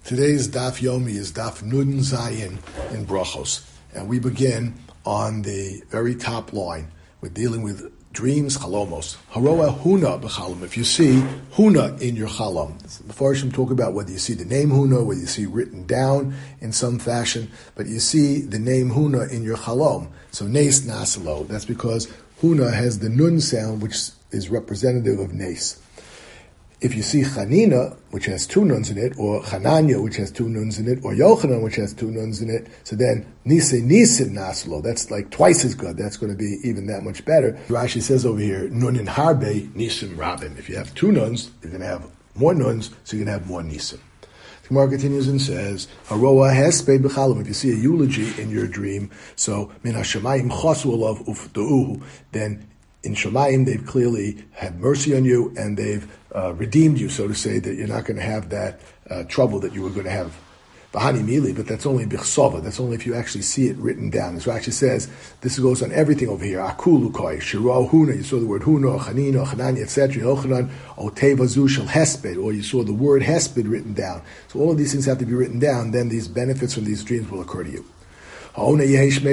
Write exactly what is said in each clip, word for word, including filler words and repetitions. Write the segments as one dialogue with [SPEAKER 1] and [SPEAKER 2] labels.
[SPEAKER 1] Today's Daf Yomi is Daf Nun Zayin in Brachos, and we begin on the very top line. We're dealing with dreams, chalomos. Haroa huna b'chalom. If you see huna in your chalom, before I should talk about whether you see the name huna, whether you see written down in some fashion, but you see the name huna in your chalom. So nes nasalo. That's because huna has the nun sound, which is representative of nes. If you see Chanina, which has two nuns in it, or Chananya, which has two nuns in it, or Yochanan, which has two nuns in it, so then Nise Nisim Naslo, that's like twice as good. That's going to be even that much better. Rashi says over here, Nun in Harbe, Nisim Rabin. If you have two nuns, you're going to have more nuns, so you're going to have more Nisim. The Gemara continues and says, Haroa Hesped B'chalom. If you see a eulogy in your dream, so Min HaShamayim Chosu Olav Uftu'uhu, then in Shemayim, they've clearly had mercy on you, and they've uh, redeemed you, so to say, that you're not going to have that uh, trouble that you were going to have. Bahani Mili, but that's only Bichsova. That's only if you actually see it written down. As Rashi says, this goes on everything over here. Akulukoi, Shiro Huna, you saw the word Huna, or Chanina, or Chanani, et cetera. Yochanan, or Teva Zushal Hesped, or you saw the word Hesped written down. So all of these things have to be written down, then these benefits from these dreams will occur to you. And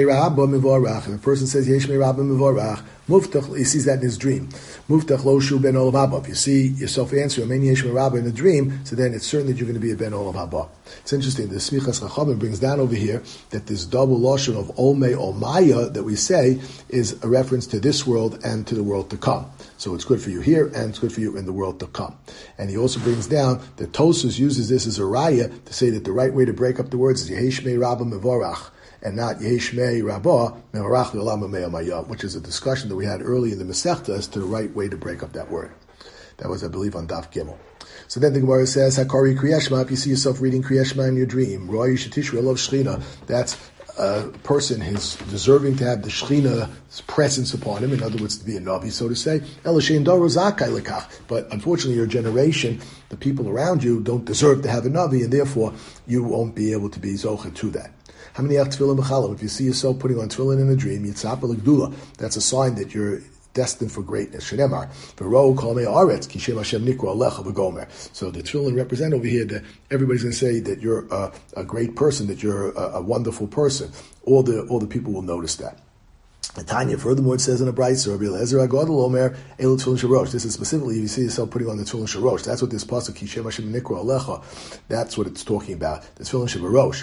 [SPEAKER 1] the person says Yesh Rabba Mivorach, Muftach, he sees that in his dream. Muftach lo shu ben olav haba. If you see yourself answer Amen Yesh Rabba in a dream, so then it's certain that you're going to be a ben olav haba. It's interesting. The Smichas Chachamim brings down over here that this double lashon of Olmei Olmaya that we say is a reference to this world and to the world to come. So it's good for you here and it's good for you in the world to come. And he also brings down that Tosfos uses this as a raya to say that the right way to break up the words is Yesh Rabba Mivorach, and not Yeshmei Rabbah Mevarach V'Olam Me'amayah, which is a discussion that we had early in the Masechta as to the right way to break up that word. That was, I believe, on Daf Gimel. So then the Gemara says, Hakari Kriyashma, if you see yourself reading Kriyashma in your dream, Roy Shetishra Lov Shechina, that's a person who's deserving to have the Shechina's presence upon him, in other words, to be a Navi, so to say. But unfortunately, your generation, the people around you, don't deserve to have a Navi, and therefore you won't be able to be Zocha to that. If you see yourself putting on tefillin in a dream, that's a sign that you're destined for greatness. So the tefillin represent over here that everybody's going to say that you're a, a great person, that you're a, a wonderful person. All the all the people will notice that. Tanya, furthermore, it says in a Brayso, this is specifically if you see yourself putting on the tefillin sharosh. That's what this pasuk Kishem Hashem Nikra Alecha. That's what it's talking about. The tefillin sharosh.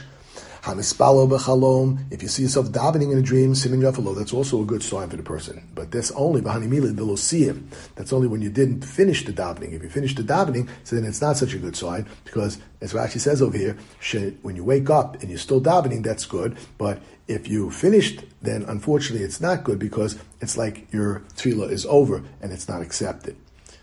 [SPEAKER 1] If you see yourself davening in a dream, simin yafalo, that's also a good sign for the person. But that's only that's only when you didn't finish the davening. If you finish the davening, so then it's not such a good sign, because as Rashi says over here, when you wake up and you're still davening, that's good. But if you finished, then unfortunately it's not good, because it's like your tefillah is over and it's not accepted.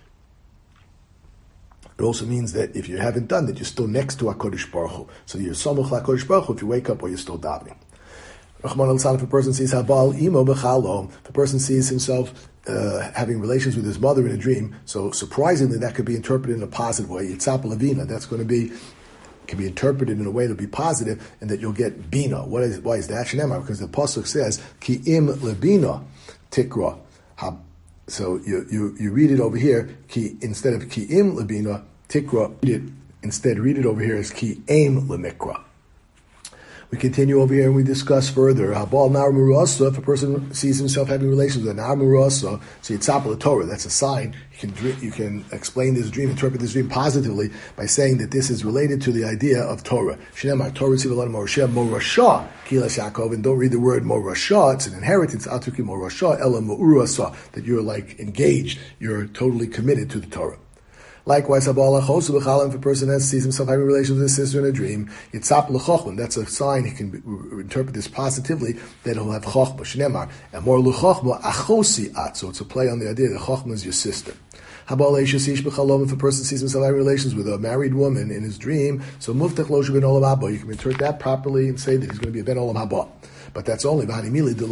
[SPEAKER 1] It also means that if you haven't done that, you're still next to HaKadosh Baruch Hu. So you're Samuch HaKadosh Baruch Hu if you wake up or you're still davening. Rahman al-San, if a person sees Habal Imo B'chalom, if a person sees himself uh, having relations with his mother in a dream, so surprisingly that could be interpreted in a positive way. Yitzap Levina, that's going to be, can be interpreted in a way to be positive, and that you'll get Bina. What is, why is that? Shneimar, because the Pasuk says, Ki im lebina tikra. So you, you, you read it over here, ki, instead of Ki im lebina tikra, read it, instead read it over here as Ki aim lemikra. We continue over here and we discuss further. Habal nar murasa, if a person sees himself having relations with a nar murasa, so yitzapel Torah, that's a sign. You can you can explain this dream, interpret this dream positively by saying that this is related to the idea of Torah. Shneimar Torah tziv morasha morasha kilas Yaakov, and don't read the word morasha. It's an inheritance. Atuki morasha ela mu'urasa, that you're like engaged, you're totally committed to the Torah. Likewise, if a person has, sees himself having relations with his sister in a dream, yitzap l'chochman, that's a sign, he can be, interpret this positively, that he'll have chochma, shnemar, and more l'chochma, achosi at, so it's a play on the idea that chochma is your sister. If a person sees himself having relations with a married woman in his dream, so muftach lo shu ben olam haba, you can interpret that properly and say that he's going to be a ben olam haba. But that's only that's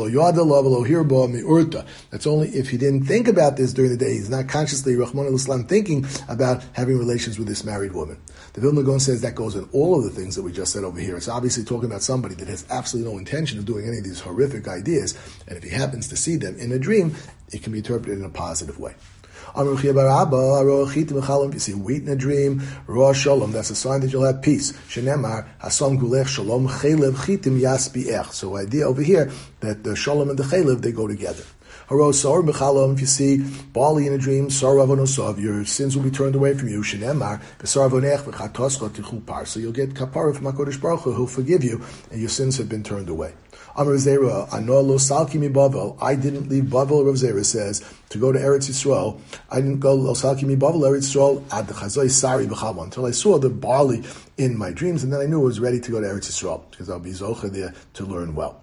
[SPEAKER 1] only if he didn't think about this during the day. He's not consciously Rahman al-Islam thinking about having relations with this married woman. The Vilna Gaon says that goes in all of the things that we just said over here. It's obviously talking about somebody that has absolutely no intention of doing any of these horrific ideas, and if he happens to see them in a dream, it can be interpreted in a positive way. If you see wheat in a dream, Rosh Shalom, that's a sign that you'll have peace. Shenemar, Hasam Gulech Shalom, Chelev Chitim Yasbiech. So idea over here that the Shalom and the Chelev, they go together. Harosar b'chalom, if you see barley in a dream, saravonosov, your sins will be turned away from you. Shenemar, b'sarvonech v'chatoscha tichul par. So you'll get kapara from HaKadosh Baruch Hu, who'll forgive you, and your sins have been turned away. Amar Zera, Anolo Salki mi Bavel. I didn't leave Bavel. Rav Zera says to go to Eretz Yisrael. I didn't go Lo Salki mi Bavel Eretz Yisrael ad chazoi sari b'chalom until I saw the barley in my dreams, and then I knew I was ready to go to Eretz Yisrael because I'll be zocha there to learn well.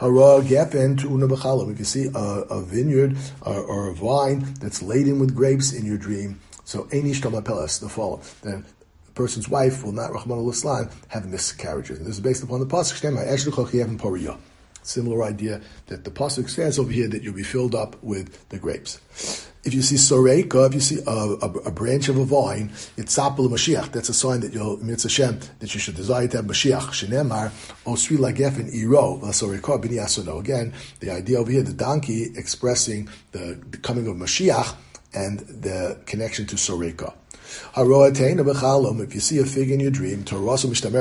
[SPEAKER 1] If you see a, a vineyard or, or a vine that's laden with grapes in your dream, so Einish Tomapelas, the follow, then the person's wife will not, Rahman al-Islam, have miscarriages. And this is based upon the Pasuk, similar idea that the Pasuk says over here that you'll be filled up with the grapes. If you see Soreka, if you see a, a, a branch of a vine, it's Sapel Mashiach. That's a sign that you'll, Mitzvah Hashem, that you should desire to have Mashiach. Shenemar, Osri Lagefen Iro, Soreka Bini Asono. Again, the idea over here, the donkey expressing the, the coming of Mashiach and the connection to Soreka. If you see a fig in your dream, your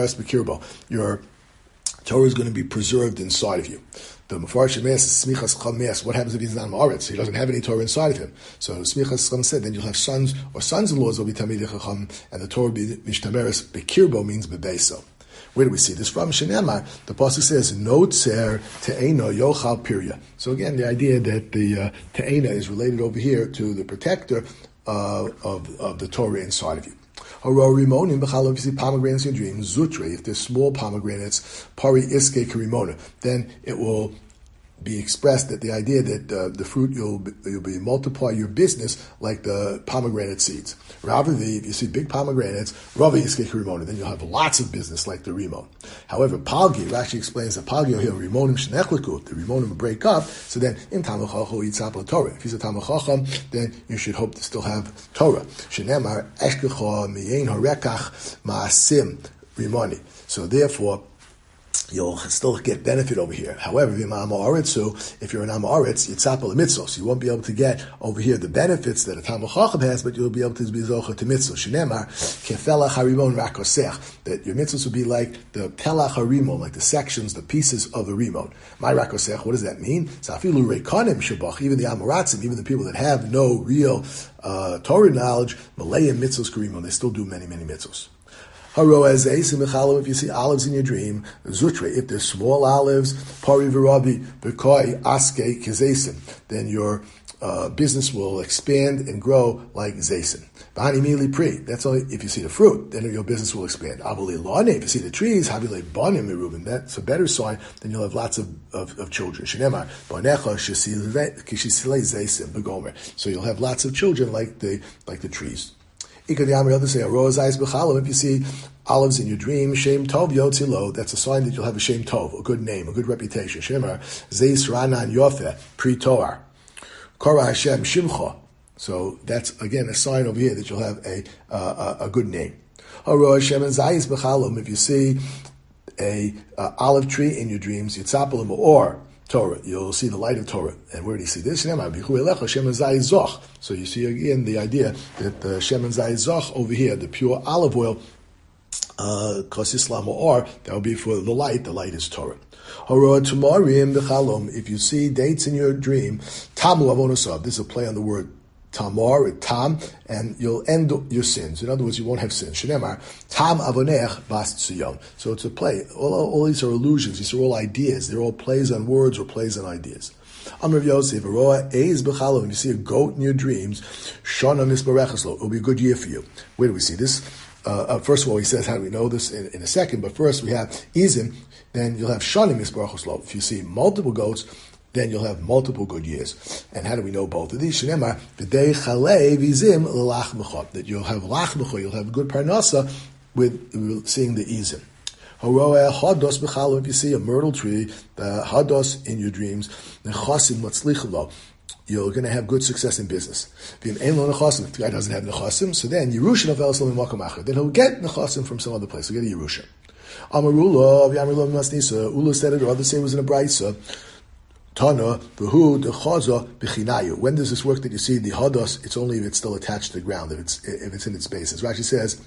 [SPEAKER 1] Torah is going to be preserved inside of you. The Mefarshim asks, Smichas Cham, what happens if he's not Ma'aretz? He doesn't have any Torah inside of him. So Smichas Cham said, then you'll have sons, or sons-in-laws will be Tamidei Chacham, and the Torah will be Mishtameres, Bekirbo means Bebeso. Where do we see this from? Shenemar, the Pasuk says, No tzer te'ena yochal pirya. So again, the idea that the uh, te'ena is related over here to the protector uh, of, of the Torah inside of you. Rimonim b'chalav, if you see pomegranates in your dream, zutre, if there's small pomegranates, pari iske karimona, then it will be expressed that the idea that uh, the fruit you'll be, you'll be multiply your business like the pomegranate seeds. Ravavi, if you see big pomegranates, ravi iske karimona, then you'll have lots of business like the rimon. However, palgi, Rashi explains that palgi here rimonim shnechliku, the rimonim will break up. So then in tamachachu yitzapel Torah. If he's a tamachacham, then you should hope to still have Torah. Shenemar eshkecha miyein harekach maasim rimoni. So therefore, you'll still get benefit over here. However, if you're an Amoritz, Yitzapel mitzvos, you won't be able to get over here the benefits that a Talmud Chacham has, but you'll be able to be zocha to mitzvos. Shenemar kefelach harimon rakosech, that your mitzvos will be like the telach harimon, like the sections, the pieces of the rimon. My rakosech, what does that mean? Safilu reikonim shabach, even the Amoratzim, even the people that have no real uh, Torah knowledge, Malayim mitzvos karimon, they still do many, many mitzvos. If you see olives in your dream, zutre, if they're small olives, pari v'rabi b'koi aske kezesim, then your uh, business will expand and grow like zesim. V'hani mili pri, that's only if you see the fruit, then your business will expand. Avali lane, if you see the trees, havile banim merubim, that's a better sign, then you'll have lots of, of, of children. Shenemar, banecha kishisilei zesim b'gomer, so you'll have lots of children like the like the trees. If you see olives in your dream, Shem Tov Yotzilo, that's a sign that you'll have a Shem Tov, a good name, a good reputation. Shemar, Zeis Ranan Yofe, Pri Toar. Kora Hashem Shimcha. So that's, again, a sign over here that you'll have a uh, a, a good name. If you see a uh, olive tree in your dreams, Yitzapelim or Torah, you'll see the light of Torah. And where do you see this? So you see again the idea that the Shemen Zayis Zoch over here, the pure olive oil, uh, Kosislam or, that will be for the light. The light is Torah. If you see dates in your dream, Tamu Avonosav, this is a play on the word Tamar, Tam, and you'll end your sins. In other words, you won't have sins. Shenemar, Tam Avonech Bas Tzion. So it's a play. All, all these are illusions. These are all ideas. They're all plays on words or plays on ideas. Amr Yosef, Aroa, Eiz B'chalo, when you see a goat in your dreams, Shana Nisbarechaslo, it'll be a good year for you. Where do we see this? Uh, uh, first of all, he says, how do we know this in, in a second? But first we have Izim, then you'll have Shana Nisbarechaslo. If you see multiple goats, then you'll have multiple good years. And how do we know both of these? Shenemar, v'dei chalei v'izim l'lach mecha, that you'll have lach mecha, you'll have good parnasa with seeing the izim. Horoeh hados b'chalo, if you see a myrtle tree, the hados in your dreams, nechasim matzlichalo, you're going to have good success in business. If the guy doesn't have nechasim, so then Yerusha nafel in makom acher, then he'll get nechasim from some other place. He'll get a Yerusha. Amarullah, Yamrullah Masnisa, Ula said it, or others say it was in a brayso. Tana, Behu, Dechaza, Bechinayu. When does this work that you see the Hadas? It's only if it's still attached to the ground, if it's if it's in its base. As Rashi says,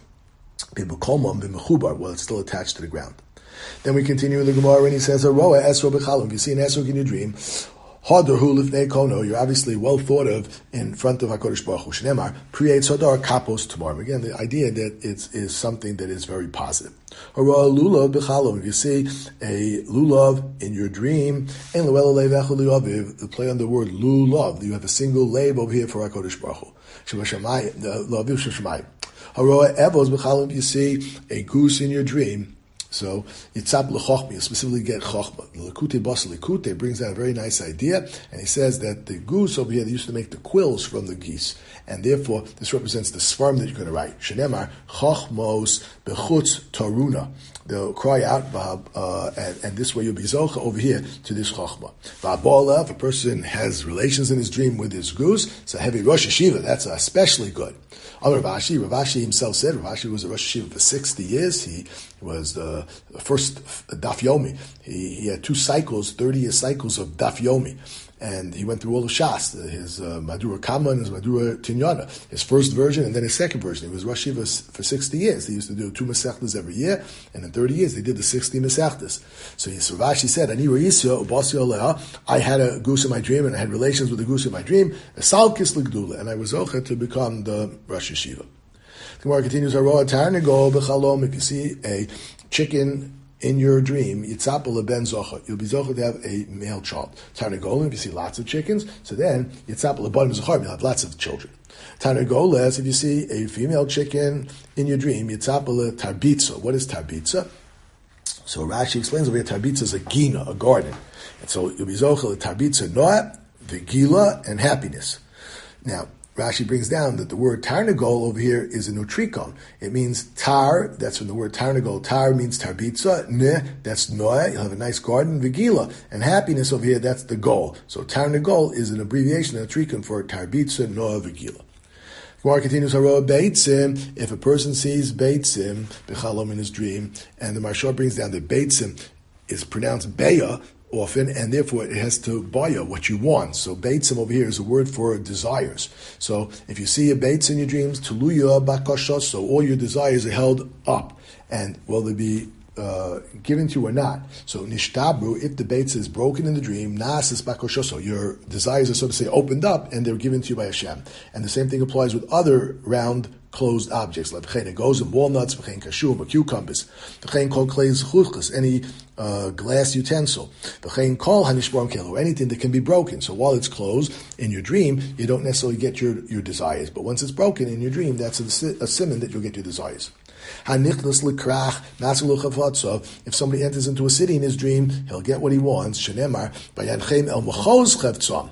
[SPEAKER 1] well, it's still attached to the ground. Then we continue in the Gemara and he says, Aroa Esro Bechalim. If you see an Esrog in your dream, Hadar hu lifnei kono, you're obviously well thought of in front of HaKadosh Baruch Hu. Shneimar, creates Hadar kapos tomorrow. Again, the idea that it is something that is very positive. Hara lulav b'chalom. If you see a lulav in your dream, and luela leivechu liaviv, the play on the word lulav, you have a single lave over here for HaKadosh Baruch Hu. Shemashemai, the laviv shemashemai. Hara evos b'chalom. If you see a goose in your dream, so yitzap lechochmi, specifically get chochma. The Likutei Bas Likutei brings out a very nice idea, and he says that the goose over here, they used to make the quills from the geese, and therefore this represents the svarm that you're going to write. Shenemar chochmos bechutz taruna. They'll cry out, uh, and, and this way you'll be zocha over here to this chochma. Va'bola, if a person has relations in his dream with his goose, it's a heavy Rosh Hashiva. That's especially good. Amar Rav Ashi, Rav Ashi himself said, Rav Ashi was a Rosh Hashiva for sixty years. He was the first Daf Yomi. He, he had two cycles, thirty-year cycles of Daf Yomi. And he went through all of Shas, his uh, Madura Kama and his Madura Tinyana, his first version and then his second version. He was Rosh Hashiva for sixty years. They used to do two Masechtas every year, and in thirty years they did the sixty Masechtas. So Rav Ashi said, Ani Reisya, Ubasi Oleha, I had a goose in my dream, and I had relations with a goose in my dream, Esalkis L'Gdula, and I was Zocha to become the Rosh Hashiva. The Gemara continues, Haroah Tarnegol B'Chalom, if you see a chicken in your dream, Yitzapel ben zocha, you'll be zocha to have a male child. Tarnagolim, if you see lots of chickens, so then Yitzapel ben zochar, you'll have lots of children. Tarnagoles, if you see a female chicken in your dream, Yitzapel tarbitza. What is tarbitza? So Rashi explains over here, tarbitza is a gina, a garden. And so you'll be zocha tarbitza noah, vigila, and happiness. Now, Rashi brings down that the word tarnagol over here is a nutrikon. It means tar, that's from the word tarnagol. Tar means tarbitza, ne, that's noah, you'll have a nice garden, vigila. And happiness over here, that's the goal. So tarnagol is an abbreviation, a nutrikon for tarbitza, noah, vigila. Gemara continues, Haroah beitzim, if a person sees beitzim, b'chalom in his dream, and the Maharsha brings down that beitzim is pronounced beya, often, and therefore it has to baya, what you want. So beitzim over here is a word for desires. So if you see a beitz in your dreams, tuluya bakashos, so all your desires are held up, and will they be uh, given to you or not? So nishtabru, if the beitz is broken in the dream, nas is bakashos, your desires are, so to say, opened up, and they're given to you by Hashem. And the same thing applies with other round closed objects, like v'chein goes and walnuts, v'chein kashum or cucumbers, v'chein kol kleis chuchkas, any uh, glass utensil, v'chein kol hanishborim kelo, anything that can be broken. So while it's closed in your dream, you don't necessarily get your, your desires, but once it's broken in your dream, that's a, a simon that you'll get your desires. Hanichnas l'krach nasalu chavatzo. If somebody enters into a city in his dream, he'll get what he wants. Shenemar bayanchem el machos chavtzam.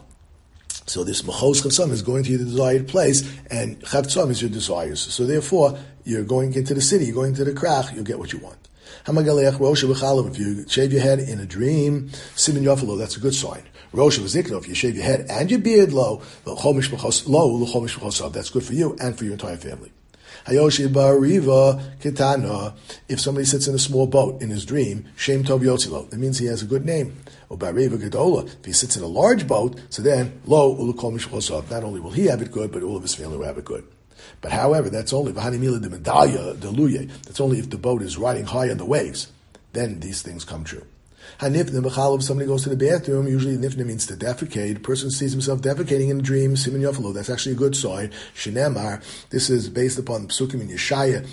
[SPEAKER 1] So this machos chavtzam is going to your desired place, and chavtzam is your desires. So therefore, you're going into the city, you're going to the krach, you'll get what you want. Hamagalech rosha v'chalav, if you shave your head in a dream, simin yafalo, that's a good sign. Rosha v'zikno, if you shave your head and your beard low, l'chomish b'chos lo, l'chomish b'chosav, that's good for you and for your entire family. Hayoshi bariva kitana, if somebody sits in a small boat in his dream, shem tov yotzilo, that means he has a good name. Or bariva gedola, if he sits in a large boat, so then lo ulukol mishchosav, not only will he have it good, but all of his family will have it good. But however, that's only v'hanimila de medalya deluye. That's only if the boat is riding high on the waves. Then these things come true. Hanifnim b'chalav, if somebody goes to the bathroom, usually nifnim means to defecate. The person sees himself defecating in a dream, simin yofalo, that's actually a good sign. Shenemar, this is based upon the psukim in Yeshaya,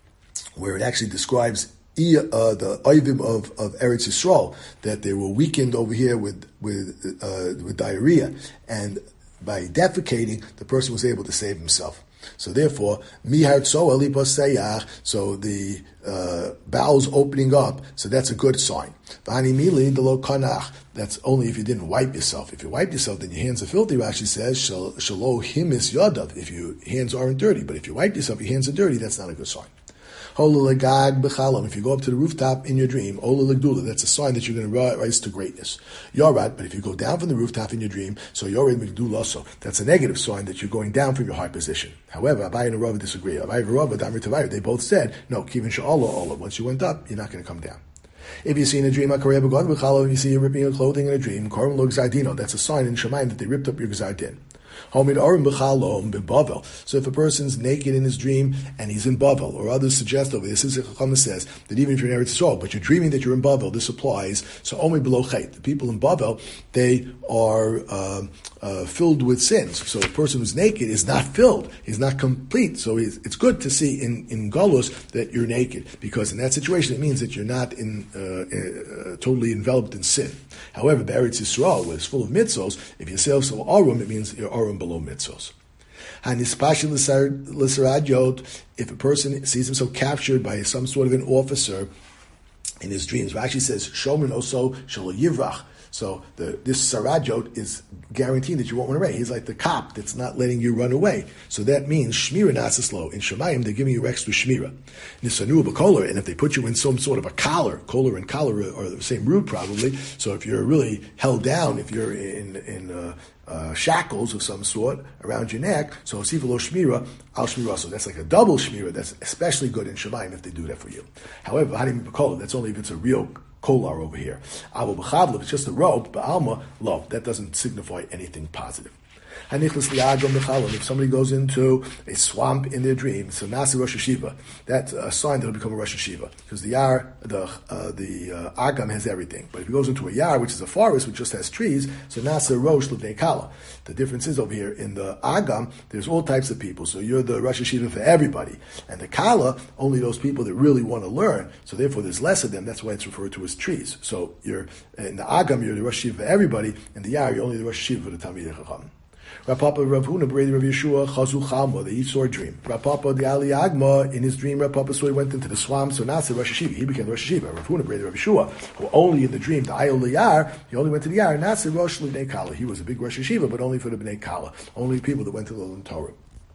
[SPEAKER 1] where it actually describes uh, the oivim of, of Eretz Yisrael, that they were weakened over here with with uh, with diarrhea, and by defecating, the person was able to save himself. So therefore, mihartso alipos seyach, so the uh, bowels opening up, so that's a good sign. V'hani mili delo kanach, that's only if you didn't wipe yourself. If you wipe yourself, then your hands are filthy. Rashi says, shalo himis yadav, if your hands aren't dirty. But if you wipe yourself, your hands are dirty, that's not a good sign. If you go up to the rooftop in your dream, that's a sign that you're going to rise to greatness. Yorat, but if you go down from the rooftop in your dream, so Yored Migdul also, that's a negative sign that you're going down from your high position. However, Abai and Rava disagree. Abai and Rava, they both said, no, Kivin Sha'Allah, Allah, once you went up, you're not going to come down. If you see in a dream, if you see you ripping your clothing in a dream, that's a sign in Shemayim that they ripped up your Gzardin. So if a person's naked in his dream and he's in Bavel, or others suggest over this, is Chacham says that even if you're in Eretz Yisrael, but you're dreaming that you're in Bavel, this applies. So only below Chait. The people in Bavel, they are uh, uh, filled with sins. So the person who's naked is not filled. He's not complete. So it's, it's good to see in, in Galus that you're naked, because in that situation it means that you're not in uh, uh, totally enveloped in sin. However, the Eretz Yisrael, where it's full of mitzvos, if you say also arum, it means you're arum below mitzvos. If a person sees himself captured by some sort of an officer in his dreams, Rashi says, Shomer also shelo yivrach. So the, this sarajot is guaranteeing that you won't run away. He's like the cop that's not letting you run away. So that means shmira nasislo. In Shemayim, they're giving you extra shmira. Nisanu b'kolar, and if they put you in some sort of a collar, collar and collar are the same root probably. So if you're really held down, if you're in in uh, uh, shackles of some sort around your neck, so sivalo shmira al shmira. So that's like a double shmira. That's especially good in Shemayim if they do that for you. However, hadim b'kolar, that's only if it's a real kolar over here. Abu b'chavlev, it's just a rope, but alma, lo, that doesn't signify anything positive. If somebody goes into a swamp in their dream, so Nasi Rosh Hashiva, that's a sign that he'll become a Rosh Hashiva, because the Yar, the uh, the uh, Agam has everything. But if he goes into a Yar, which is a forest, which just has trees, so Nasi Rosh L'Bnei Kala. The difference is over here, in the Agam, there's all types of people, so you're the Rosh Hashiva for everybody. And the Kala, only those people that really want to learn, so therefore there's less of them, that's why it's referred to as trees. So you're in the Agam, you're the Rosh Hashiva for everybody, in the Yar, you're only the Rosh Hashiva for the Talmidei Chacham. Rav Papa, Rav Huna, Brady, Rav Yeshua, Chazu Chalma, they each saw a dream. Rav Papa, the Ali Agma, in his dream, Rav Papa saw he went into the swamp, so Nasa Rosh Hashiva, he became Rosh Hashiva. Rav Huna, Brady, Rav Yeshua, who only in the dream, the Ayol Yar, he only went to the Yar, Nasa Rosh L'Bnei Kala. He was a big Rosh Hashiva, but only for the Bnei Kala, only people that went to the Lulun Torah.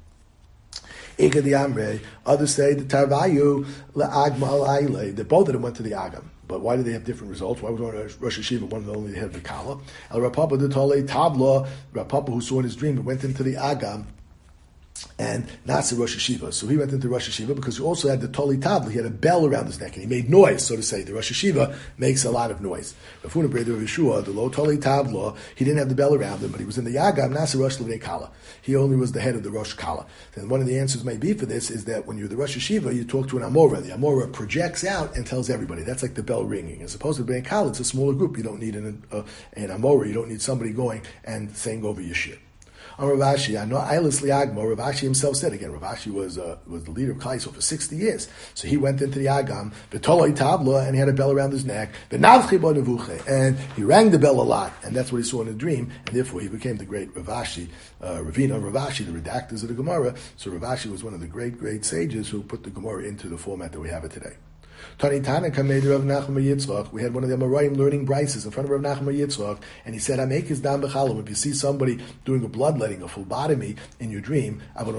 [SPEAKER 1] Ega the Amre, others say the Tarvayu, La'agma al-Aile, that both of them went to the Agam. But why did they have different results? Why was one Rosh Hashiva, one of them only had the Kala? El Rapapa the Tole Tabla, Rapapa who saw in his dream, but went into the Agam, and not to Rosh Hashiva. So he went into Rosh Hashiva because he also had the Toli Tabla. He had a bell around his neck, and he made noise, so to say. The Rosh Hashiva makes a lot of noise. Rafuna Breder of Yeshua, the low Toli Tabla, he didn't have the bell around him, but he was in the Yagam, Nasa Rosh L'Vnei Kala. He only was the head of the Rosh Kala. And one of the answers may be for this is that when you're the Rosh Hashiva, you talk to an Amora. The Amora projects out and tells everybody. That's like the bell ringing. As opposed to Bnei Kala, it's a smaller group. You don't need an, uh, an Amora. You don't need somebody going and saying over your shir. On Rav Ashi, I know Eilis Liagmo. Rav Ashi himself said again. Rav Ashi was uh, was the leader of Klal Yisrael for sixty years. So he went into the Agam, the Toloi Tabla, and he had a bell around his neck. The Navchi Bo Nevuche, and he rang the bell a lot, and that's what he saw in a dream, and therefore he became the great Rav Ashi, uh, Ravina Rav Ashi, the redactors of the Gemara. So Rav Ashi was one of the great great sages who put the Gemara into the format that we have it today. Tani Tanaka made Rav Nachman Yitzchak. We had one of the Amoraim learning brises in front of Rav Nachman Yitzchak, and he said, "I make his dam b'chalom. If you see somebody doing a bloodletting, a phlebotomy in your dream,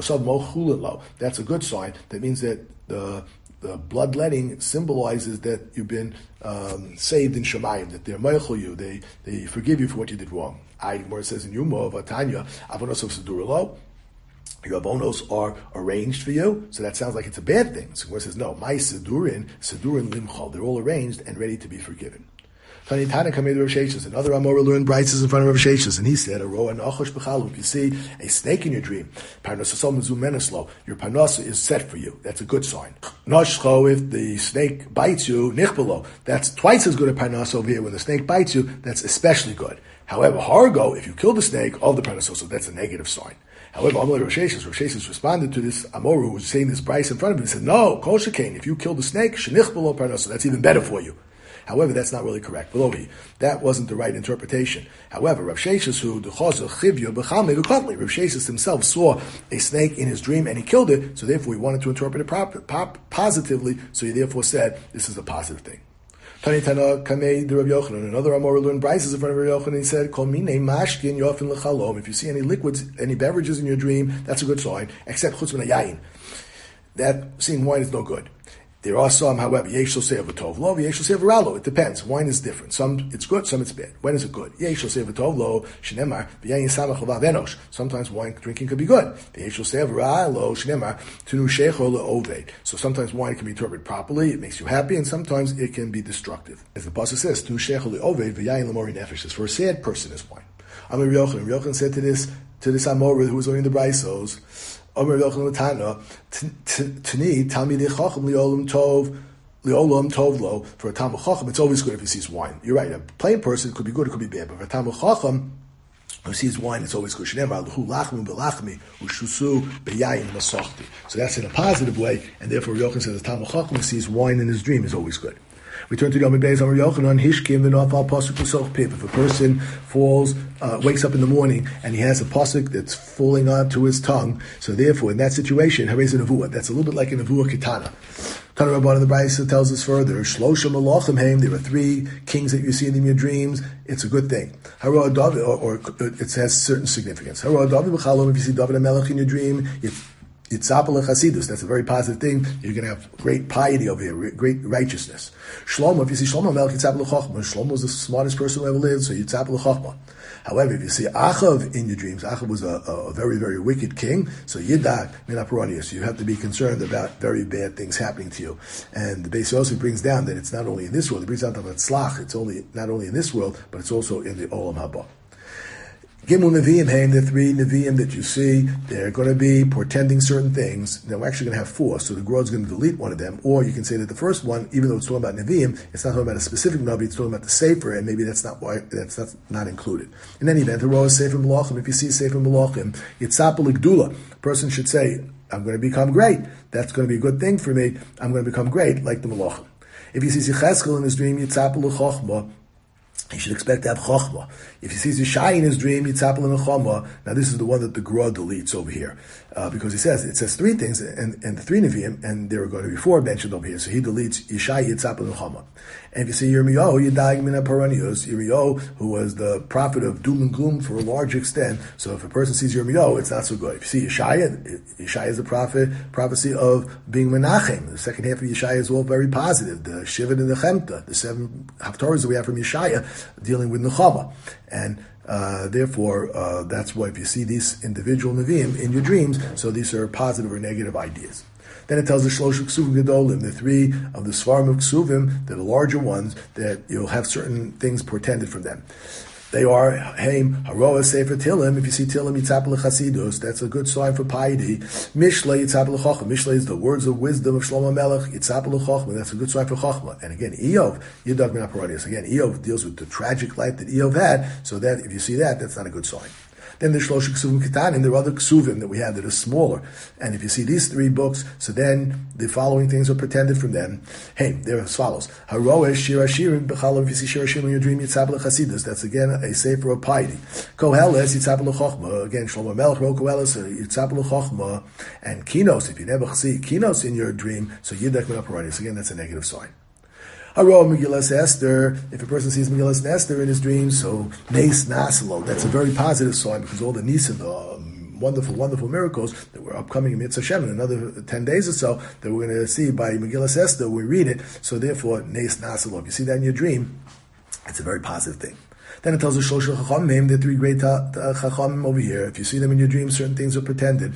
[SPEAKER 1] that's a good sign. That means that the the bloodletting symbolizes that you've been um, saved in Shemayim, that they're meichel you, they they forgive you for what you did wrong." I Gemara says in Yuma of Atanya, avonos of seduralo. Your abonos are arranged for you, so that sounds like it's a bad thing. So Gemara says, no, my sedurin, sedurin limchol, they're all arranged and ready to be forgiven. Another Amora learned brises in front of Rav Sheshis, and he said, if you see a snake in your dream, your parnasa is set for you. That's a good sign. If the snake bites you, nichbelo, that's twice as good a parnasa over here. When the snake bites you, that's especially good. However, hargo, if you kill the snake, all the parnasa, so that's a negative sign. However, Amalei Rav Sheshis, Rav Sheshis responded to this Amor who was saying this price in front of him. He said, "No, kol shekain. If you kill the snake, shenich below parnasa. That's even better for you." However, that's not really correct. Below that wasn't the right interpretation. However, Rav Sheshis, who the chazah chivya b'chamei v'kotli, Rav Sheshis himself saw a snake in his dream and he killed it. So therefore, he wanted to interpret it prop, pop, positively. So he therefore said, "This is a positive thing." Tani Tana Kamei the Rav Yochanan, another Amor learned brises in front of Rav Yochanan. He said, "Kol minei mashkin yofin lechalom." If you see any liquids, any beverages in your dream, that's a good sign. Except chutz min hayayin. That seeing wine is no good. There are some, however, yesh shosei v'tov lo, yesh shosei v'ralo. It depends. Wine is different. Some it's good, some it's bad. When is it good? Yesh shosei v'tov lo, shenemar v'yayin samach l'vav enosh. Sometimes wine drinking could be good. Yesh shosei v'ralo, shenemar tunu shecho le'oved. So sometimes wine can be interpreted properly. It makes you happy, and sometimes it can be destructive. As the pasuk says, tunu shecho le'oved v'yayin l'mori nefesh. For a sad person is wine. Amar Yochanan. Yochanan said to this to this Amor who was learning the Braisos. Omer Yochanan Tana, Tani Talmidei Chacham Liolam Tov Liolam Tov Lo. For a Talmid Chacham, it's always good if he sees wine. You're right. A plain person it could be good, it could be bad. But for a Talmid Chacham who sees wine, it's always good. Shneimar Hu Lachmi Belachmi Ushusu Beyayin Masachti. So that's in a positive way, and therefore Yochanan says the Talmid Chacham who sees wine in his dream is always good. We turn to the Yom Beis Amar Yochanan Hishkim v'Nafal Pasuk L'Soch Pip. If a person falls, uh, wakes up in the morning and he has a pasuk that's falling onto his tongue, so therefore in that situation, Harez a Nevuah. That's a little bit like a Nevuah Kitana. Tana Rabban of the Brayso tells us further, Shlosha Malachim Haim. There are three kings that you see in your dreams. It's a good thing. Hara David, or, or it has certain significance. Hara David b'Chalom. If you see David HaMelech in your dream, it's Yitzapel Chasidus, that's a very positive thing. You're going to have great piety over here, great righteousness. Shlomo, if you see Shlomo Melech, Yitzapel Chochma. Shlomo was the smartest person who ever lived, so Yitzapel Chochma. However, if you see Achav in your dreams, Achav was a, a very, very wicked king, so Yidak Minaparonius. You have to be concerned about very bad things happening to you. And the Beis Yosef brings down that it's not only in this world, it brings down that Tzlach, it's only not only in this world, but it's also in the Olam Haba. Gimel Nevi'im Haim, the three Nevi'im that you see, they're going to be portending certain things. Now we're actually going to have four, so the Grod's going to delete one of them, or you can say that the first one, even though it's talking about Nevi'im, it's not talking about a specific Navi, it's talking about the Sefer, and maybe that's not why that's not, not included. In any event, Haro is Sefer Malachim. If you see Sefer Malachim, Yitzapel Gdula. A person should say, I'm going to become great. That's going to be a good thing for me. I'm going to become great, like the Malachim. If he sees Yechezkel in his dream, Yitzapel Chochma, he should expect to have chokhmah. If he sees Yishai in his dream, yitzapel and chachma. Now this is the one that the Gra deletes over here, uh, because he says it says three things, and, and the three Nevi'im, and there are going to be four mentioned over here. So he deletes Yishai, yitzapel and chachma. And if you see Yirmiyahu, Yadayim Mina Paranios, Yirmiyahu, who was the prophet of doom and gloom for a large extent. So if a person sees Yirmiyahu, it's not so good. If you see Yeshaya, Yeshaya is the prophet, prophecy of being Menachem. The second half of Yeshaya is all very positive. The Shivat and the Chemta, the seven Haftarahs that we have from Yeshaya, dealing with Nechama. And uh, therefore, uh, that's why if you see these individual Nevi'im in your dreams, so these are positive or negative ideas. Then it tells the Shlosh Ksuvim Gedolim, the three of the Svarim of Ksuvim, they're the larger ones, that you'll have certain things portended from them. They are, Haim, Haroah Sefer Tilim. If you see Tilim, Yitzapel Chasidus, that's a good sign for piety. Mishle, Yitzapel Chochma. Mishle is the words of wisdom of Shlomo Melech. Yitzapel Chochma, that's a good sign for Chochma. And again, Eov, Yidak Min HaParadios. Again, Eov deals with the tragic life that Eov had, so that if you see that, that's not a good sign. Then there's Shlosh Ksuvim Ketanim, there are other Ksuvim that we have that are smaller. And if you see these three books, so then the following things are pretended from them. Hey, they're as follows. Haroeh Shir Hashirim B'chalav, if you see Shir Hashirim in your dream, Yitzapel Chasidus, that's again a sefer of piety. Koheles, Yitzapel Chochma, again, Shlomo Melech wrote Koheles, Yitzapel Chochma, and Kinos, if you never see Kinos in your dream, so Yidak Min HaParadios, again, that's a negative sign. Haro Megillas Esther, if a person sees Megillas Esther in his dreams, so Nes Nasalo, that's a very positive sign, because all the Nisan, the um, wonderful, wonderful miracles that were upcoming in Mitzvah Hashem in another ten days or so, that we're going to see by Megillas Esther, we read it, so therefore, Nes Nasalo. If you see that in your dream, it's a very positive thing. Then it tells us Shlosh Chachamim, the three great Chachamim over here. If you see them in your dream, certain things are pretended.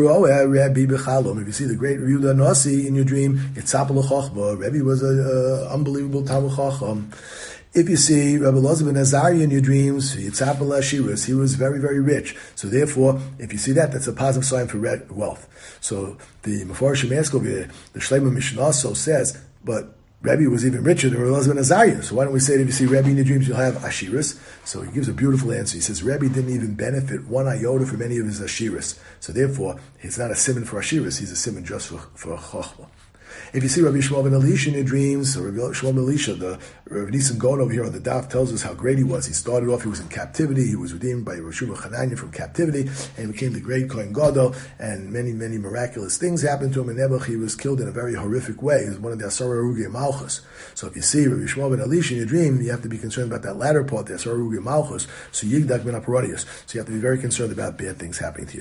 [SPEAKER 1] If you see the great Yehuda Nasi in your dream, Yitzapel Chochma. Rebbe was an unbelievable Talmud Chacham. If you see Rabbi Elazar ben Azariah in your dreams, Yitzapel Ashiras, he was very, very rich. So therefore, if you see that, that's a positive sign for wealth. So the Mefarshim ask over here, the Shleimer Mishnah also says, but Rebbe was even richer than Rabbi Elazar ben Azariah. So why don't we say that if you see Rebbe in your dreams, you'll have Ashiras? So he gives a beautiful answer. He says Rebbe didn't even benefit one iota from any of his Ashiras. So therefore, he's not a simon for Ashiras, he's a simon just for, for Chochmah. If you see Rabbi Shmuel ben Elisha in your dreams, or Rabbi Shmuel ben Elisha, the Rabbi Nisan Gaon over here on the daf tells us how great he was. He started off, he was in captivity, he was redeemed by Rosh Hananya from captivity, and he became the great Kohen Gadol, and many, many miraculous things happened to him. In Nebuch, he was killed in a very horrific way. He was one of the Asara Arugei Malchus. So if you see Rabbi Shmuel ben Elisha in your dream, you have to be concerned about that latter part, the Asara Arugei Malchus, so Yigdak ben HaParadios. So you have to be very concerned about bad things happening to you.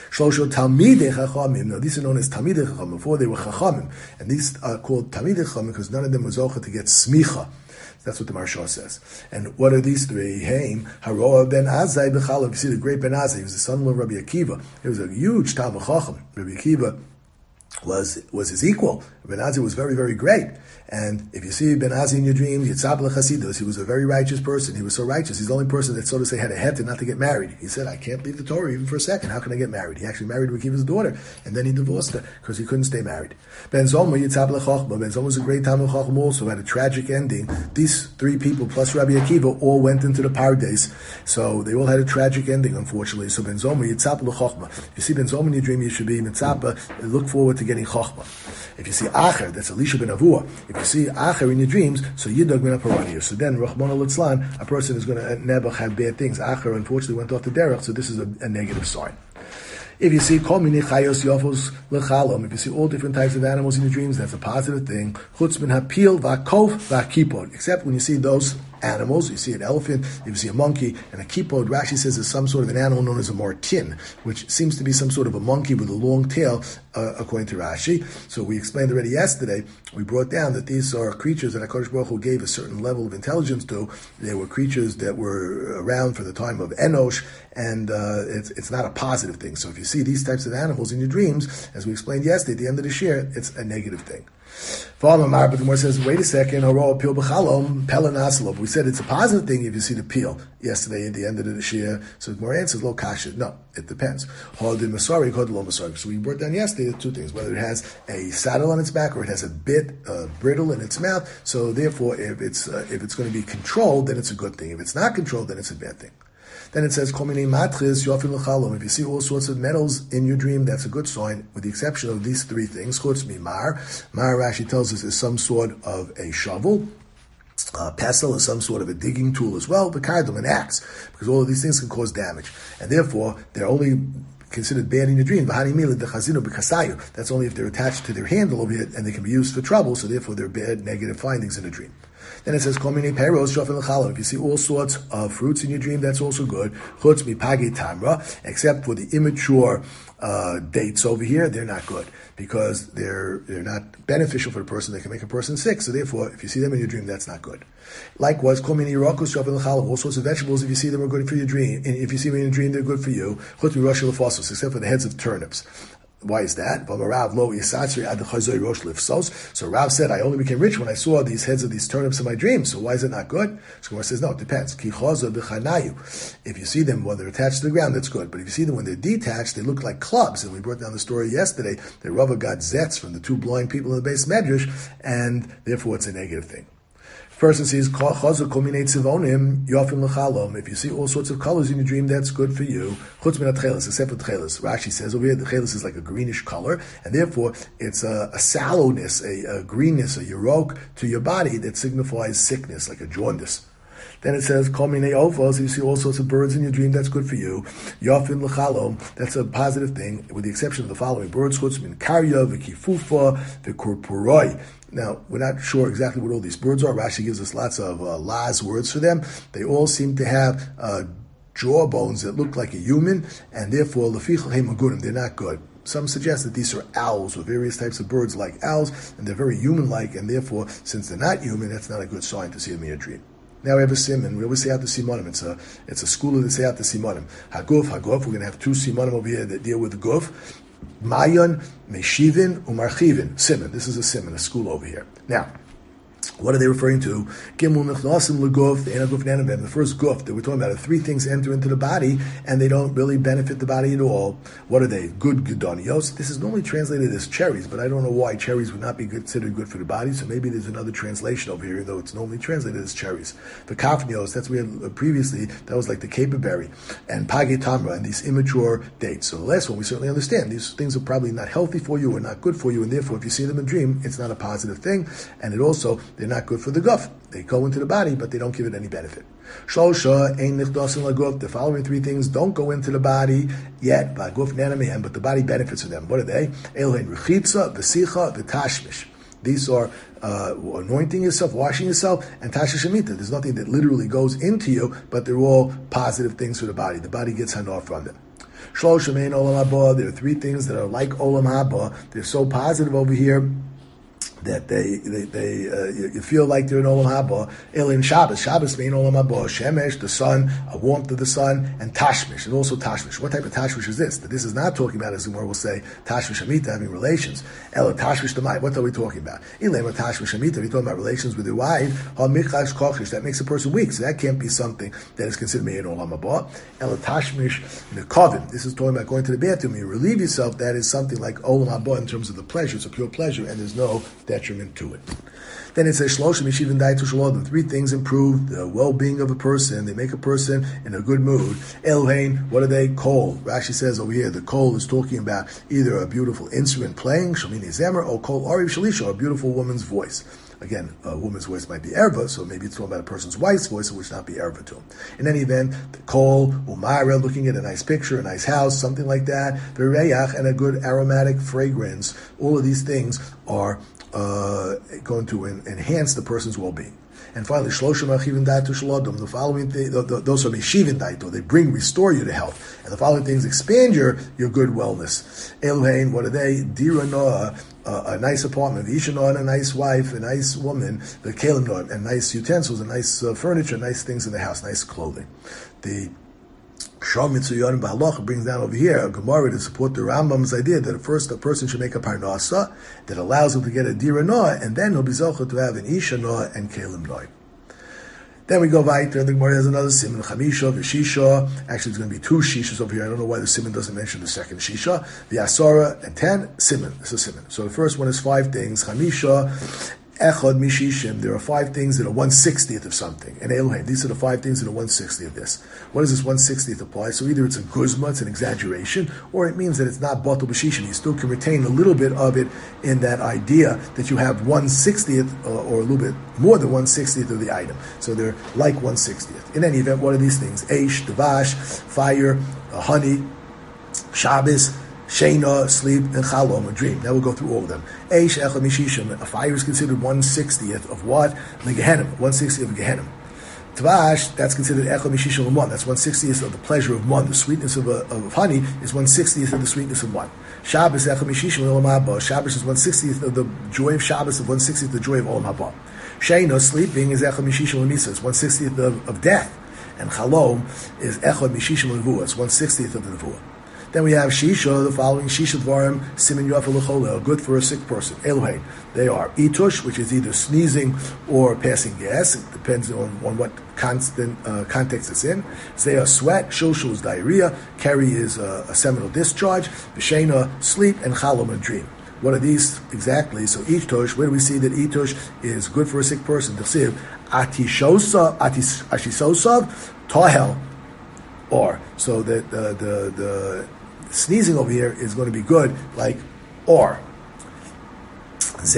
[SPEAKER 1] Shlosho Talmidei Chachamim. Now these are known as Talmidei Chachamim. Before they were Chachamim, and these are called Talmidei Chachamim because none of them was zocha to get smicha. That's what the Maharsha says. And what are these three? Haim, Haroah ben Azai b'Chalav. You see the great Ben Azai. He was the son-in-law of Rabbi Akiva. He was a huge Talmid Chacham. Rabbi Akiva was was his equal. Ben Azai was very, very great. And if you see Ben Azai in your dream, Yitzhak l'Chasidus, he was a very righteous person. He was so righteous. He's the only person that, so to say, had a heter not to get married. He said, I can't leave the Torah even for a second. How can I get married? He actually married Akiva's daughter, and then he divorced her because he couldn't stay married. Ben Zoma, Yitzhak l'Chachma. Ben Zoma was a great Talmid Chacham also, had a tragic ending. These three people, plus Rabbi Akiva, all went into the Pardes. So they all had a tragic ending, unfortunately. So Ben Zoma, Yitzhak l'Chachma. If you see Ben Zoma in your dream, you should be Mitzapa, look forward to getting Chachma. If you see Acher, that's Elisha ben Avua. If you see Acher in your dreams, so Yidag ben Aparania. So then, Rahman al-Itzlan, a person is going to never have bad things. Acher, unfortunately, went off the derech, so this is a, a negative sign. If you see Kol Mini Chayos Yofos Lechalom, if you see all different types of animals in your dreams, that's a positive thing. Chutz min hapil v'akov v'akipod. Except when you see those animals, you see an elephant, you see a monkey, and a kipod, Rashi says is some sort of an animal known as a martin, which seems to be some sort of a monkey with a long tail, uh, according to Rashi. So we explained already yesterday, we brought down that these are creatures that HaKadosh Baruch Hu gave a certain level of intelligence to. They were creatures that were around for the time of Enosh, and uh, it's, it's not a positive thing. So if you see these types of animals in your dreams, as we explained yesterday, at the end of this year, it's a negative thing. But the Gemara says, wait a second, we said it's a positive thing if you see the peel yesterday at the end of the Shia. So the Gemara answers, lo kasha. No, it depends. So we brought down yesterday the two things, whether it has a saddle on its back or it has a bit uh, brittle in its mouth. So therefore, if it's uh, if it's going to be controlled, then it's a good thing. If it's not controlled, then it's a bad thing. Then it says, if you see all sorts of metals in your dream, that's a good sign, with the exception of these three things. Chutz mimar. Mar, Rashi tells us, is some sort of a shovel. Uh, pestle is some sort of a digging tool as well. The kardom, an axe, because all of these things can cause damage. And therefore, they're only considered bad in your dream. That's only if they're attached to their handle over here, and they can be used for trouble, so therefore they're bad, negative findings in a dream. Then it says, if you see all sorts of fruits in your dream, that's also good. Except for the immature uh, dates over here, they're not good because they're they're not beneficial for the person. They can make a person sick. So therefore, if you see them in your dream, that's not good. Likewise, all sorts of vegetables, if you see them, are good for your dream. And if you see them in your dream, they're good for you. Except for the heads of turnips. Why is that? So Rav said, I only became rich when I saw these heads of these turnips in my dreams. So why is it not good? So Gemara says, no, it depends. If you see them when they're attached to the ground, that's good. But if you see them when they're detached, they look like clubs. And we brought down the story yesterday that Rava got zets from the two blind people in the base medrash, and therefore it's a negative thing. Person sees if you see all sorts of colors in your dream, that's good for you. Except for tchelis. Rashi says over here the tchelis is like a greenish color, and therefore it's a, a sallowness, a, a greenness, a yarok to your body that signifies sickness, like a jaundice. Then it says, Kol minei ofos, you see all sorts of birds in your dream, that's good for you. Yafin l'chalom, that's a positive thing, with the exception of the following birds, chutz min karya, v'kifufa, v'kurpuroi. Now, we're not sure exactly what all these birds are. Rashi gives us lots of uh, Laz words for them. They all seem to have uh, jawbones that look like a human, and therefore, lefichel hemagunim, they're not good. Some suggest that these are owls, or various types of birds like owls, and they're very human-like, and therefore, since they're not human, that's not a good sign to see them in your dream. Now we have a simon. We always say out the simonim. It's a it's a school of the say out the simonim. Haguf, haguf. We're going to have two simonim over here that deal with the guf. Mayon, meshivin, umarchivin. Simon. This is a simon, a school over here. Now, what are they referring to? Gimel nechnasim leguf, the enaguf nanavim. The first guf that we're talking about are three things enter into the body, and they don't really benefit the body at all. What are they? Good gedonios. This is normally translated as cherries, but I don't know why cherries would not be considered good for the body. So maybe there's another translation over here, though it's normally translated as cherries. The kafnios, that's what we had previously. That was like the caper berry and page tamra, and these immature dates. So the last one we certainly understand. These things are probably not healthy for you or not good for you, and therefore, if you see them in a dream, it's not a positive thing, and it also they're not good for the guf. They go into the body, but they don't give it any benefit. Shosha ein nichdasin laguf. The following three things don't go into the body yet, but the body benefits from them. What are they? Elhen rechitza, v'sicha, v'tashmish. These are uh, anointing yourself, washing yourself, and tasha shemita. There's nothing that literally goes into you, but they're all positive things for the body. The body gets hanor from them. Shloshim ein olam haba. There are three things that are like olam haba. They're so positive over here that they they, they uh, you, you feel like they're in Olam Haba. Elin Shabbos, Shabbos mean Olam Haba. Shemesh, the sun, a warmth of the sun, and Tashmish, and also Tashmish. What type of Tashmish is this? That this is not talking about, as the Gemara will say, Tashmish Amita, having relations. Ela Tashmish Tamai. What are we talking about? Ilema Tashmish Amita. We're talking about relations with your wife. Ha Michash Kochish. That makes a person weak. So that can't be something that is considered mean Olam Haba. Ela Tashmish Mekovim. This is talking about going to the bathroom. You relieve yourself. That is something like Olam Haba in terms of the pleasure. It's a pure pleasure, and there's no detriment to it. Then it says Shloshim Yeshivin Daitu Shalodim. Three things improve the well-being of a person. They make a person in a good mood. Elhain, what are they? Kol. Rashi says over here, the kol is talking about either a beautiful instrument playing, Shamini Zemer, or kol Ariv Shalisha, a beautiful woman's voice. Again, a woman's voice might be erva, so maybe it's talking about a person's wife's voice, it would not be erva to him. In any event, the kol, umara, looking at a nice picture, a nice house, something like that, v'reyach, and a good aromatic fragrance. All of these things are uh, going to en- enhance the person's well-being. And finally, Shloshim Achivin Daitu Shalodom. The following thing, those are Meshivin Daitu. They bring, restore you to health. And the following things expand your, your good wellness. Eluhain, what are they? Dira Noah, uh, a nice apartment. Isha Noah, and a nice wife, a nice woman. The Kalim Noah, and nice utensils, and nice uh, furniture, nice things in the house, nice clothing. The Shom Mitzuyon Ba'aloch brings down over here a Gemara to support the Rambam's idea that first a person should make a parnasa that allows him to get a dira noah, and then he'll be zochah to have an isha noah and kelim noah. Then we go weiter, and the Gemara has another siman, chamisha, v'shisha. Actually, it's going to be two shishas over here. I don't know why the siman doesn't mention the second shisha. The asara and ten, siman. It's a siman. So the first one is five things, chamisha, echad mishishim. There are five things that are one sixtieth of something. And Elohim, these are the five things that are one sixtieth of this. What does this one sixtieth apply? So either it's a guzma, it's an exaggeration, or it means that it's not batal b'shishim. You still can retain a little bit of it in that idea that you have one sixtieth or, or a little bit more than one sixtieth of the item. So they're like one sixtieth. In any event, what are these things? Eish, devash, fire, uh, honey, Shabbos, Sheina, sleep, and Chalom, a dream. Now we'll go through all of them. Eish, Echad, Mishishim. A fire is considered one sixtieth of what? The Gehenim. one sixtieth of Gehenim. Tvash, that's considered Echad, Mishishim, and one. That's one sixtieth of the pleasure of one. The sweetness of, a, of honey is one sixtieth of the sweetness of one. Shabbos, Echad, Mishishim, and Olam Haba. Shabbos is one sixtieth of the joy of Shabbos, of one sixtieth of the joy of Olam Haba. Sheina, sleeping, is Echad, Mishishim, and Misa. It's one sixtieth of, of death. And Chalom is Echad, Mishishim, and Nevuah. It's one sixtieth of the Nevuah. Then we have Shisha, the following Shisha Dvarim, Simin Yofa L'Cholel, good for a sick person. Elohim, they are Itush, which is either sneezing or passing gas. It depends on, on what constant uh, context it's in. They are sweat, Shulshul is diarrhea, Keri is uh, a seminal discharge, Vishena, sleep, and Chalom, a dream. What are these exactly? So Itush, where do we see that Itush is good for a sick person? T'chsiv, Atishosa, Atishosav, Tahel, or. So that the, the, the sneezing over here is going to be good, like or. Just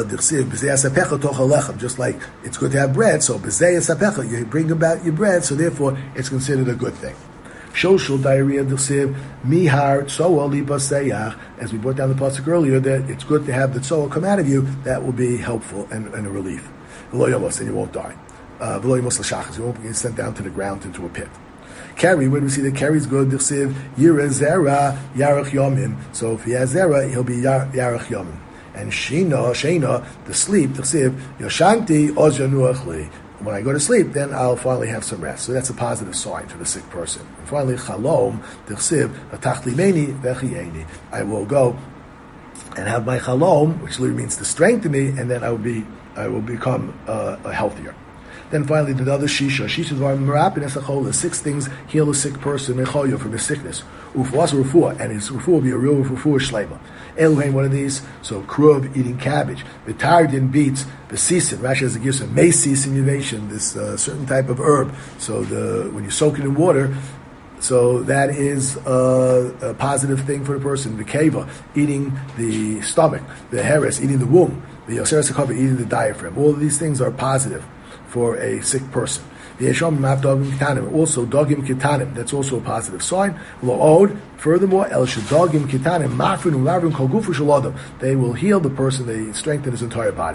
[SPEAKER 1] like it's good to have bread, so you bring about your bread, so therefore it's considered a good thing. Shoshul diarrhea mihar tzoa, as we brought down the pasuk earlier, that it's good to have the tzoa come out of you. That will be helpful and, and a relief. And you won't die. Uh, you won't be sent down to the ground into a pit. Keri, where do we see that Keri's good? D'chsiv yira zera yarach yomim. So if he has zera, he'll be yarach yomim. And shina, shina, the sleep. D'chsiv yoshanti oz yanuach li. When I go to sleep, then I'll finally have some rest. So that's a positive sign for the sick person. And finally, chalom. D'chsiv atach limeni v'chiyeni. I will go and have my chalom, which literally means to strengthen me, and then I will be, I will become uh, healthier. Then finally, the other shisha. Shisha are merapin esachola. Six things heal a sick person mechoyo from his sickness. Ufuas refuah, and his refuah will be a real refuah shleima. Eluhain, one of these. So kruv, eating cabbage. Betardin, beets. Besisin. Rashi has a gives a mesis innovation. This uh, certain type of herb. So the when you soak it in water. So that is a, a positive thing for the person. The keva, eating the stomach. The heres, eating the womb. The yoseres hakava, eating the diaphragm. All of these things are positive for a sick person. Also, dogim kitanim, that's also a positive sign. Furthermore, el shadogim kitanim mafrin ulavrin kol gufu shalodam, they will heal the person, they strengthen his entire body.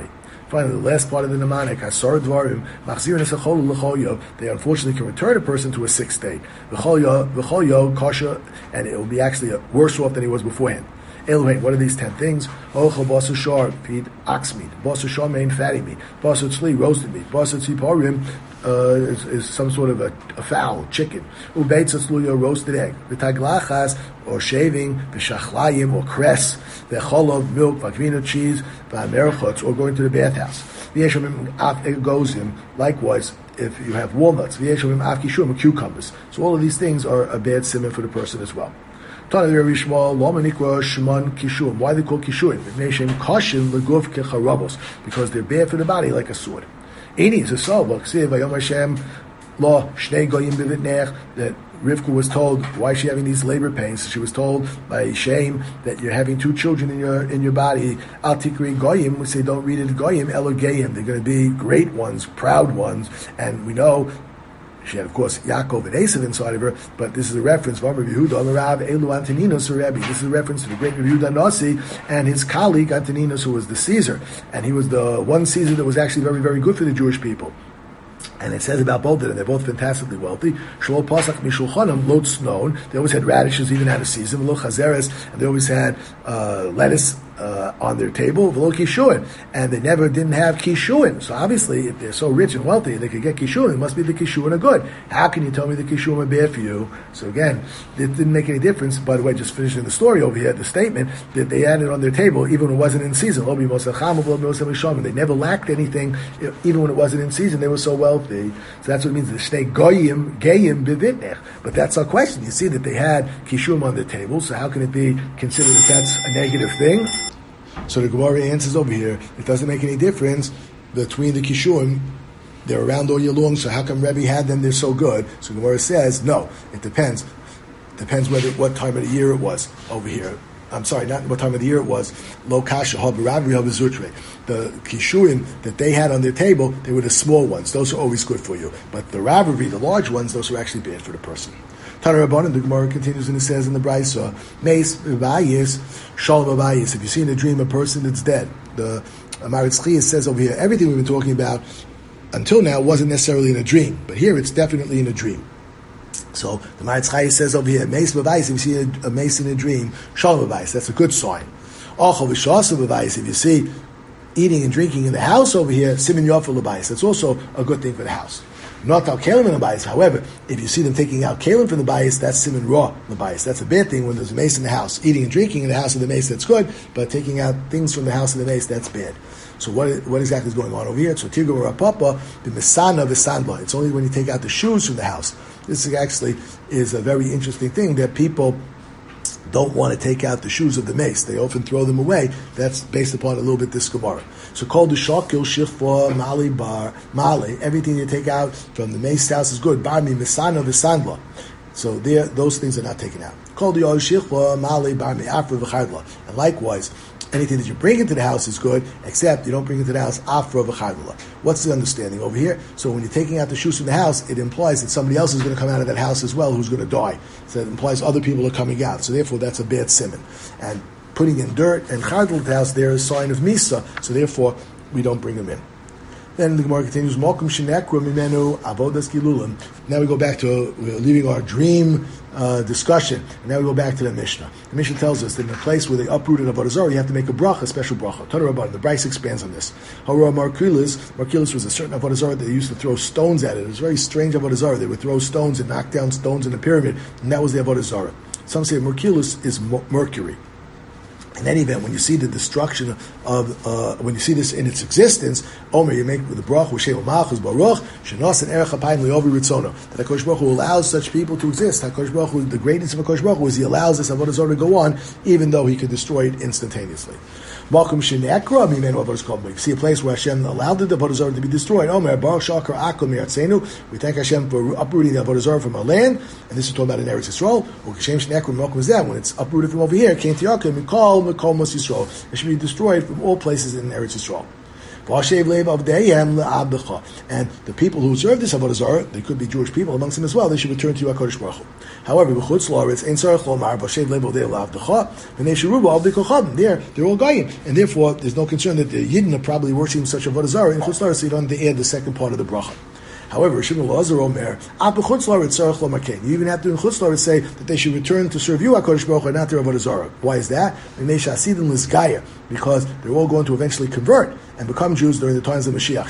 [SPEAKER 1] Finally, the last part of the mnemonic, Hasar Dvarim, Machzir Nesachol L'chol Yom, they unfortunately can return a person to a sick state. V'chol Yom, Kasha, and it will be actually worse off than he was beforehand. Elohim, what are these ten things? Ochel basar shar, feed ox meat. Basar shar, main fatty meat. Basar tzli, roasted meat. Basar tziparim uh, is, is some sort of a, a fowl, chicken. Ubeitz tzluya, roasted egg. V'taglachas, or shaving. V'shachlayim, or cress. V'cholov, milk. V'akvina, cheese. V'amerchotz, or going to the bathhouse. V'yeshamim af egozim, likewise, if you have walnuts. V'yeshamim af kishum, or cucumbers. So all of these things are a bad simon for the person as well. Why are they called kishuim? Because they're bad for the body like a sword. Any is a soul. That Rivka was told, why is she having these labor pains? She was told by Shem that you're having two children in your in your body. Al tikri goyim, we say don't read it goyim, elogayim. They're going to be great ones, proud ones. And we know she had, of course, Yaakov and Esav inside of her, but this is a reference. This is a reference to the great Yehuda Nasi and his colleague Antoninus, who was the Caesar, and he was the one Caesar that was actually very, very good for the Jewish people. And it says about both of them, they're both fantastically wealthy. Shol pasach mishulchanim lo tznon. They always had radishes, even out of season. Lo chazeres, and they always had uh, lettuce uh, on their table. V'lo kishuin, and they never didn't have kishuin. So obviously, if they're so rich and wealthy, they could get kishuin. It must be the kishuin are good. How can you tell me the kishuin are bad for you? So again, it didn't make any difference. By the way, just finishing the story over here, the statement that they had it on their table, even when it wasn't in season. They never lacked anything, even when it wasn't in season. They were so wealthy. So that's what it means. The shnei goyim gayim b'vitnech. But that's our question. You see that they had kishum on the table. So how can it be considered that that's a negative thing? So the Gemara answers over here. It doesn't make any difference between the kishum. They're around all year long. So how come Rebbe had them? They're so good. So the Gemara says no. It depends. Depends whether what time of the year it was over here. I'm sorry, not what time of the year it was. Lo kasha habaravi habazutre. The kishuim that they had on their table, they were the small ones. Those are always good for you. But the ravi, the large ones, those are actually bad for the person. Tana Rabbanan, the Gemara continues and it says in the Brisa, Meis v'bayis, shalom v'bayis. If you see in a dream a person that's dead, the Amaritz Chiyah says over here, everything we've been talking about until now wasn't necessarily in a dream, but here it's definitely in a dream. So the Maritz Chayei says over here, Meis b'bayis, if you see a, a mace in a dream, shalom b'bayis, that's a good sign. Ochel v'shasa b'bayis, if you see eating and drinking in the house over here, simin yofel b'bayis, that's also a good thing for the house. Not al kalim in the bayis. However, if you see them taking out kalim from the bayis, that's simin raw in the bayis. That's a bad thing when there's a mace in the house. Eating and drinking in the house of the mace, that's good, but taking out things from the house of the mace, that's bad. So what what exactly is going on over here? So Tirgum Rapapa, the Misana V'Sandla. It's only when you take out the shoes from the house. This is actually is a very interesting thing that people don't want to take out the shoes of the mace. They often throw them away. That's based upon a little bit this Gemara. So called the Shakil, Shifwa, Mali, Bar, Mali. Everything you take out from the mace house is good. Barmi, Misana V'Sandla. So there, those things are not taken out. Called the Yol Shifwa, Mali, Barmi, Afra V'Chadla. And likewise, anything that you bring into the house is good, except you don't bring into the house afra v'chayvula. What's the understanding over here? So when you're taking out the shoes from the house, it implies that somebody else is going to come out of that house as well who's going to die. So it implies other people are coming out. So therefore, that's a bad simon. And putting in dirt and chayvul the house, there is a sign of misa. So therefore, we don't bring them in. Then the Gemara continues, Malkum Shinekra Mimenu Avodas Gilulim. Now we go back to, we're leaving our dream uh, discussion, and now we go back to the Mishnah. The Mishnah tells us that in a place where they uprooted Avodah Zarah, you have to make a bracha, a special bracha. Tana Rabban, the Bryce expands on this. Hara Markilis, Markilis was a certain Avodah Zarah that they used to throw stones at it. It was very strange Avodah Zarah. They would throw stones and knock down stones in the pyramid, and that was the Avodah Zarah. Some say Markilis is Mercury. In any event, when you see the destruction of, uh, when you see this in its existence, Omer, you make the bracha with Shem Malchus Baruch, Shenos and Erech Hapayim Leovi Ritzono. That HaKadosh Baruch Hu allows such people to exist. HaKadosh Baruch Hu, the greatness of HaKadosh Baruch Hu is He allows this Avodah Zarah to go on, even though He could destroy it instantaneously. Malkum Shenekra Mimenu Avodas Kol. You see a place where Hashem allowed the Avodah Zarah to be destroyed. Omer Baruch Shakar Akum Yeratzenu. We thank Hashem for uprooting the Avodah Zarah from our land, and this is talking about in Eretz Yisrael. Or Kashem Shenekra Malkum is that when it's uprooted from over here, came to Yaakov Mikol Mikol Mos Yisrael. It should be destroyed from all places in Eretz Yisrael. And the people who observe this avodah zarah, they could be Jewish people amongst them as well. They should return to you, HaKadosh Baruch Hu. However, b'chutz la'aretz ein tzarich lomar b'shev leib avdei la'avdecha v'nei sheruba avdei kochadim. There, they're all goyim, and therefore there's no concern that the Yidden are probably worshiping such avodah zarah in chutz la'aretz, so you don't have to add the second part of the bracha. However, Shimon Lazar Omer, you even have to in Chutz La'aretz say that they should return to serve you, HaKadosh Baruch Hu, and not their avodah zarah. Why is that? Because they're all going to eventually convert and become Jews during the times of Mashiach.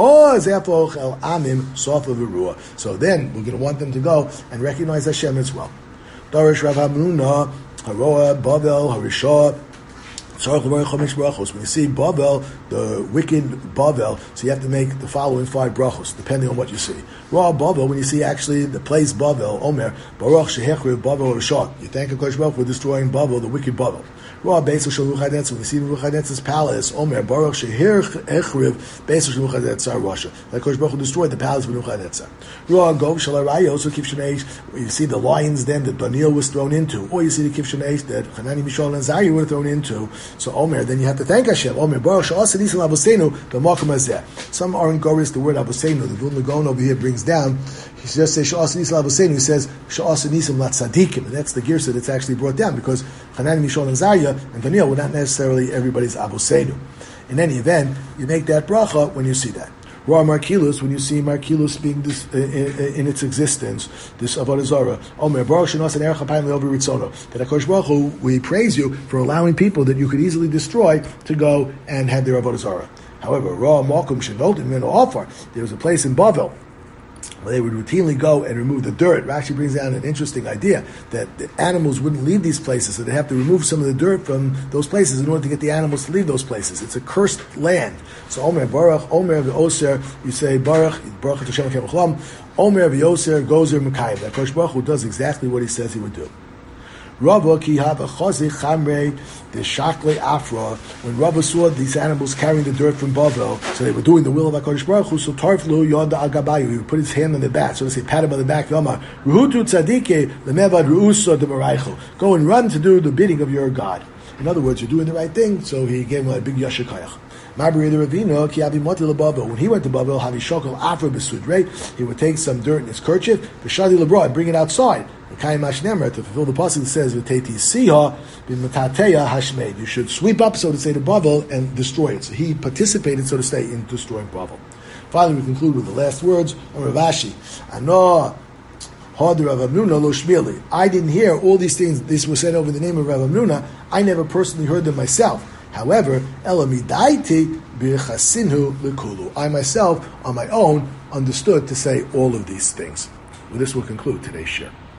[SPEAKER 1] So then we're going to want them to go and recognize Hashem as well. Darish Rav Hamnuna, Haroah, Bavel, Harishah. When you see Bavel, the wicked Bavel, so you have to make the following five brachos, depending on what you see. Ra Bavel, when you see actually the place Bavel, Omer, Baruch Shehechriv Bavel Rishon. You thank HaKadosh Baruch for destroying Bavel, the wicked Bavel. Ra Beisel Shel Nebuchadnezzar, when you see Nebuchadnezzar's palace, Omer, Baruch Shehechriv Beisel Shel Nebuchadnezzar Russia. Like HaKadosh Baruch destroyed the palace of Nebuchadnezzar. Ra Gov Shel Arayah, also Kif Shemeish, when you see the lions then that Daniel was thrown into, or you see the Kif Shemeish that Hanani, Mishael, and Zariah were thrown into. So Omer, then you have to thank Hashem. Omer, Baruch Sha'asan Yisrael Avosenu, B'makom Hazeh. Some aren't goris the word Avosenu. The Vilna Gaon over here brings down. He just says Sha'asan Yisrael Avosenu. He says Sha'asan Yisrael Latzadikim, and that's the girsa that's actually brought down because Hanani, Mishael, and Zariah and Daniel were not necessarily everybody's Avosenu. In any event, you make that bracha when you see that. Ra Markilus, when you see Markilus being this, uh, in, in its existence, this avodah zarah. Omer Baruch Shenos and Erech Hapayim Le'over Ritzono. That HaKadosh Baruch Hu, we praise you for allowing people that you could easily destroy to go and have their avodah zarah. However, Ra Malkum Shenotim Meno Alfar. There was a place in Bavel where they would routinely go and remove the dirt. Rashi brings down an interesting idea that the animals wouldn't leave these places, so they have to remove some of the dirt from those places in order to get the animals to leave those places. It's a cursed land. So Omer Baruch, Omer v'Oser, you say Baruch, Baruch Hashem Hashem Chlam, Omer v'Oser, Gozer Mekayim. That HaKadosh Baruch Hu does exactly what he says he would do. Rabba ki hava chazik chamrei the shakle afra. When Rabba saw these animals carrying the dirt from Bavel, so they were doing the will of HaKadosh Baruch Hu. So tarflu yada agabayu. He would put his hand on their back, so to say, pat him on the back. Yomar ruhutu tzadike lemevad ruusa demaraychu. Go and run to do the bidding of your God. In other words, you're doing the right thing. So he gave him a big yashikayach. Mabri the Ravina, ki abimoti leBavel. When he went to Bavel, havi shokol afra besudrei. He would take some dirt in his kerchief, b'shadi lebra, and bring it outside. To fulfill the pasuk that says "V'teiti siha b'matateya hashmeid." You should sweep up, so to say, the Bavel and destroy it. So he participated, so to say, in destroying Bavel. Finally, we conclude with the last words of Rav Ashi. Ano had Rav Hamnuna lo shmili. I didn't hear all these things. This was said over the name of Rav Hamnuna. I never personally heard them myself. However, elamidaiti b'chasinhu lekulu. I myself, on my own, understood to say all of these things. Well, this will conclude today's share.